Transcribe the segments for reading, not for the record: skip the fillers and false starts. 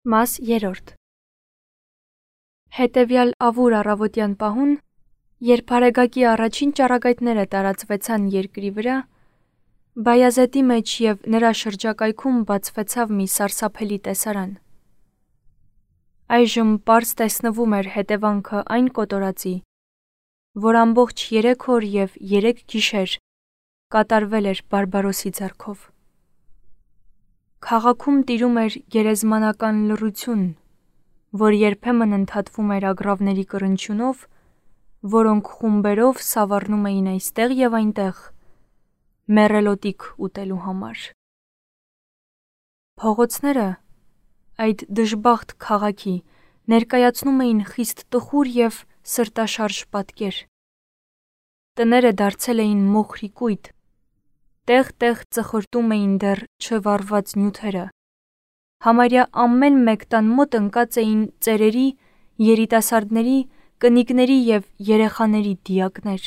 Մաս 3 Հետևյալ ավուր առավոտյան պահուն, երբ Արեգակի առաջին ճառագայթները տարածվեցան երկրի վրա, Բայազեդի մեջ և նրա շրջակայքում բացվեցավ մի սարսափելի տեսարան։ Այժմ պարզ տեսնվում էր հետևանքը այն կոտորածի, որ ամբողջ 3 օր և 3 գիշեր կատարվել էր Բարբարոսի ձեռքով։ Քաղաքում տիրում էր գերեզմանական լռություն, որ երբեմն ընդհատվում էր ագռավների կրնչյունով, որոնք խումբերով սավառնում էին այստեղ և այնտեղ, մեռելոտիկ ուտելու համար։ Փողոցները այդ դժբախտ քաղաքի ներկայացնում էին խիստ տխուր և սրտաշարժ պատկեր։ Տները դարձել էին մոխրի կույտ, տեղ-տեղ ծխրտում էին դեռ չվառված նյութերը, համարյա ամեն մեկ տան մոտ ընկած էին ծերերի, երիտասարդների, կնիկների և երեխաների դիակներ։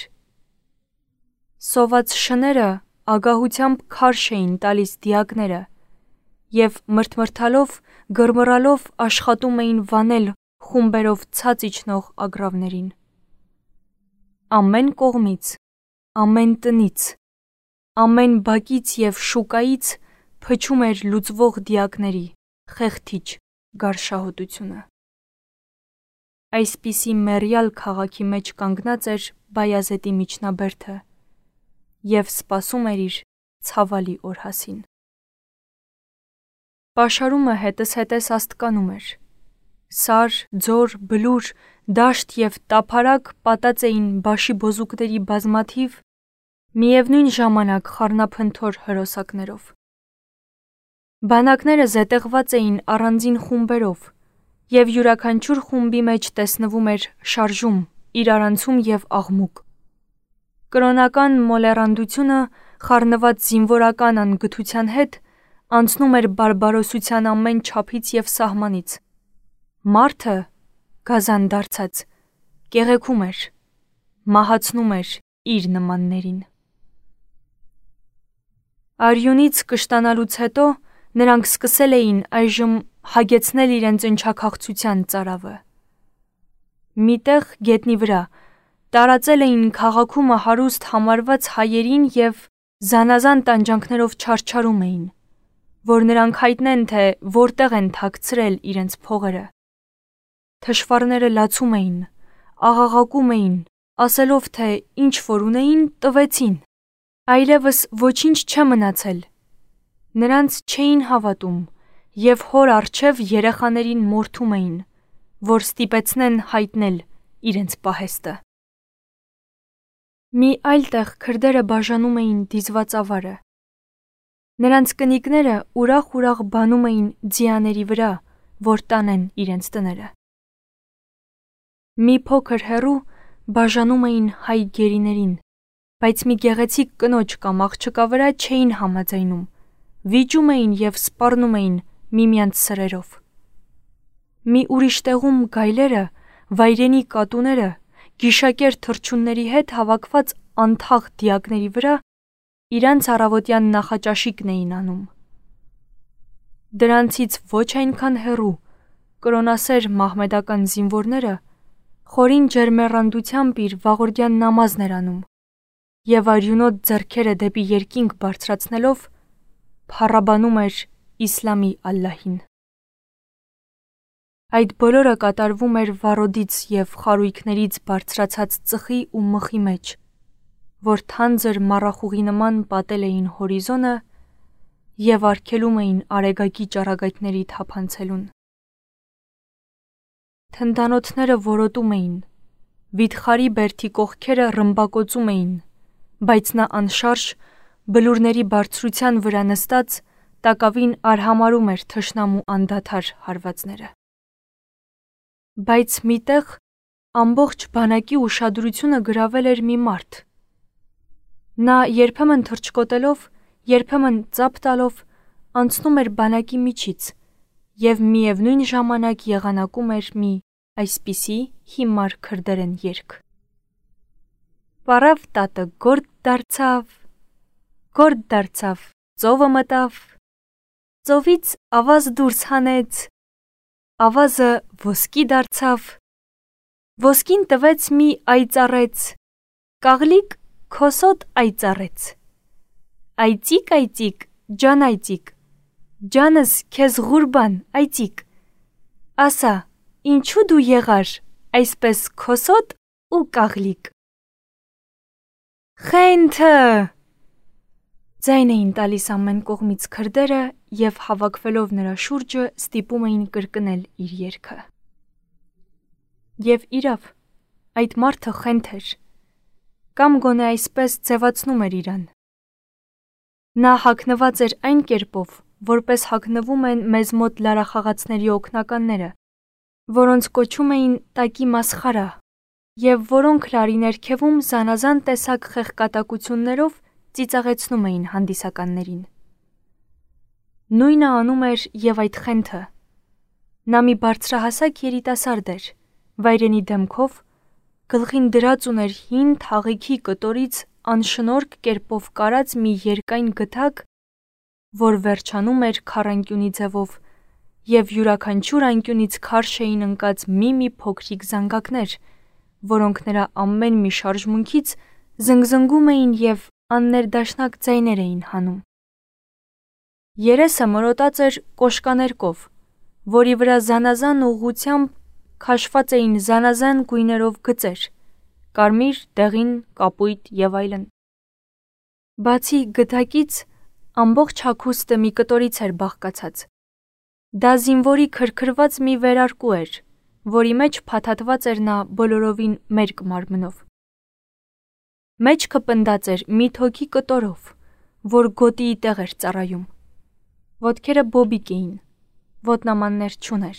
Սոված շները ագահությամբ քարշ էին տալիս դիակները և մրթմրթալով, գռմռալով աշխատում էին վանել խումբերով ցած իջնող ագռավներին։ Ամեն կողմից, ամեն տնից, ամեն բակից և շուկայից փչում էր լուծվող դիակների խեղդիչ գարշահոտությունը։ Այսպիսի մեռյալ քաղաքի մեջ կանգնած էր Բայազեդի միջնաբերդը և սպասում էր իր ցավալի օրհասին։ Պաշարումը հետզհետե աստկանում էր։ Սար, ձոր, բլուր, դաշտ և տափարակ պատած էին բաշիբոզուկների բազմաթիվ, միևնույն ժամանակ խառնափնթոր հրոսակներով։ Բանակները զետեղված էին առանձին խումբերով, և յուրաքանչյուր խումբի մեջ տեսնվում էր շարժում, իրարանցում և աղմուկ։ Կրոնական մոլեռանդությունը խառնված զինվորական անգթության հետ անցնում էր բարբարոսության ամեն չափից և սահմանից։ Մարդը, գազան դարձած, կեղեքում էր, մահացնում էր իր նմաններին։ Արյունից կշտանալուց հետո նրանք սկսել էին այժմ հագեցնել իրենց ընչաքաղցության ծարավը։ Մի տեղ գետնի վրա տարածել էին քաղաքումը հարուստ համարված հայերին և զանազան տանջանքներով չարչարում էին, որ նրանք հայտնեն, թե որտեղ են թաքցրել իրենց փողերը։ Թշվառները լացում էին, աղաղակում էին, ասելով, թե ինչ որ ունեին, տվեցին, այլևս ոչինչ չէ մնացել։ Նրանց չէին հավատում և հոր առջև երեխաներին մորթում էին, որ ստիպեցնեն հայտնել իրենց պահեստը։ Մի այլ տեղ քրդերը բաժանում էին դիզվածավարը։ Նրանց կնիկները ուրախ բանում էին ձիաների վրա, որ տանեն իրենց տները։ Մի փոքր հեռու բաժանում էին հայ գերիներին, բայց մի գեղեցիկ կնոջ կամ աղջկա վրա չէին համաձայնում, վիճում էին և սպառնում էին միմյանց սրերով։ Մի ուրիշ տեղում գայլերը, վայրենի կատուները, գիշակեր թռչունների հետ հավաքված անթաղ դիակների վրա իրանց առավոտյան նախաճաշիկն էին անում։ Դրանցից ոչ այնքան հեռու կրոնասեր մահմեդական զինվորները խորին ջերմեռանդությամբ իր վաղորդյան նամազն էր անում և արյունոտ ձեռքերը դեպի երկինք բարձրացնելով փառաբանում էր իսլամի Ալլահին։ Այդ բոլորը կատարվում էր վառոդից և խարույկներից բարձրացած ծխի ու մխի մեջ, որ թանձր մառախուղի նման պատել էին հորիզոնը և արգելում էին Արեգակի ճառագայթների թափանցելուն։ Թնդանոթները որոտում էին, վիթխարի բերդի կողքերը ռմբակոծում էին, բայց նա անշարժ, բլուրների բարձրության վրա նստած, տակավին արհամարհում էր թշնամու անդադար հարվածները։ Բայց մի տեղ ամբողջ բանակի ուշադրությունը գրավել էր մի մարդ։ Նա երբեմն թռչկոտելով, երբեմն ծափ տալով անցնում էր բանակի միջից և միևնույն ժամանակ եղանակում էր մի այսպիսի հիմար քրդերեն երգ. Պառավ տատը գործ դարձավ, ծովը մտավ, ծովից ավազ դուրս հանեց, Ավազը ոսկի դարձավ, ոսկին տվեց մի այծառեց, կաղլիկ քոսոտ այծառեց, այծիկ, ջան այծիկ, ջանս քեզ ղուրբան այծիկ, ասա, ինչու դու եղար այսպես քոսոտ ու կաղլիկ։ Խենթը! Ձայն էին տալիս ամեն կողմից քրդերը և հավաքվելով նրա շուրջը ստիպում էին կրկնել իր երգը։ Եվ իրավ, այդ մարդը խենթ էր, կամ գոնե այսպես ձևացնում էր իրան։ Նա հագնված էր այն կերպով, որպես հագնվում են մեզ մոտ լարախաղացների օգնականները, որոնց կոչում էին տակի մասխարա, և որոնք լարի ներքևում զանազան տեսակ խեղկատակություններով ծիծաղեցնում էին հանդիսականներին։ Նույնը անում էր և այդ խենթը։ Նա մի բարձրահասակ երիտասարդ էր, վայրենի դեմքով, գլխին դրած ուներ հին թաղիքի կտորից անշնորհք կերպով կարած մի երկայն գդակ, որ վերջանում էր քառանկյունի ձևով, և յուրաքանչյուր անկյունից քարշ էին ընկած մի փոքրիկ զանգակներ, որոնք նրա ամեն մի շարժմունքից զնգզնգում էին և աններդաշնակ ձայներ էին հանում։ Երեսը մորոտած էր կոշկաներկով, որի վրա զանազան ուղղությամբ քաշված էին զանազան գույներով գծեր՝ կարմիր, դեղին, կապույտ և այլն։ Բացի գդակից, ամբողջ հագուստը մի կտորից էր բաղկացած։ Դա զինվորի քրքրված մի վերարկու էր, որի մեջ փաթաթված էր նա բոլորովին մերկ մարմնով։ Մեջքը պնդած էր մի թոքի կտորով, որ գոտիի տեղ էր ծառայում։ Ոտքերը բոբիկ էին, ոտնամաններ չուներ։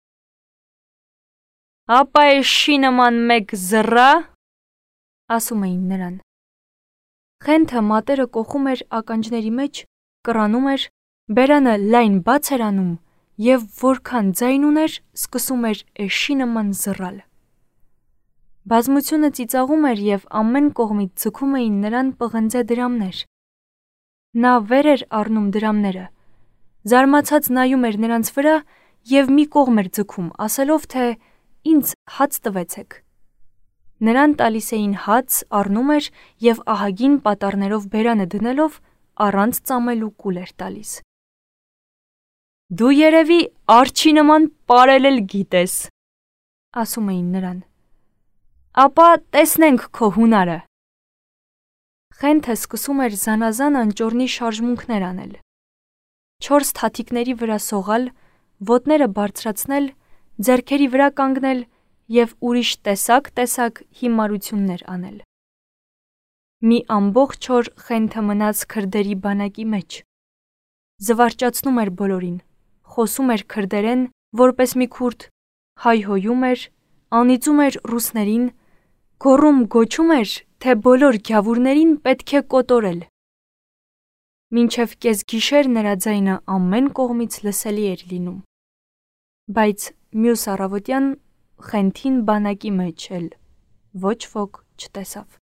«Ապա էշի նման մեկ զռա», ասում էին նրան։ Խենթը մատերը կոխում էր ականջների մեջ, կռանում էր, բերանը լայն բաց էր անում և որքան ձայն ուներ, սկսում էր էշի նման զռալ։ Բազմությունը ծիծաղում էր և ամեն կողմից ձգում էին նրան պղնձե դրամներ։ Նա վեր էր առնում դրամները, զարմացած նայում էր նրանց վրա և մի կողմ էր ձգում, ասելով, թե ինձ հաց տվեցեք։ Նրան տալիս էին հաց, առնում էր և ահագին պատառներով բերանը դնելով առանց ծամելու կուլ էր տալիս։ «Դու երևի արջի նման պարել էլ գիտես», ասում էին նրան։ «Ապա տեսնենք քո հունարը»։ Խենթը սկսում էր զանազան անճոռնի շարժմունքներ անել։ 4 թաթիկների վրա սողալ, ոտները բարձրացնել, ձեռքերի վրա կանգնել և ուրիշ տեսակ հիմարություններ անել։ Մի ամբողջ օր խենթը մնաց քրդերի բանակի մեջ։ Զվարճացնում էր բոլորին, խոսում էր քրդերեն, որպես մի քուրդ, հայհոյում էր, անիծում էր ռուսներին, գոչում էր, թե բոլոր գյավուրներին պետք է կոտորել։ Մինչև կեսգիշեր նրա ձայնը ամեն կողմից լսելի էր լինում։ Բայց մյուս առավոտյան խենթին բանակի մեջ էլ ոչ ոք չտեսավ։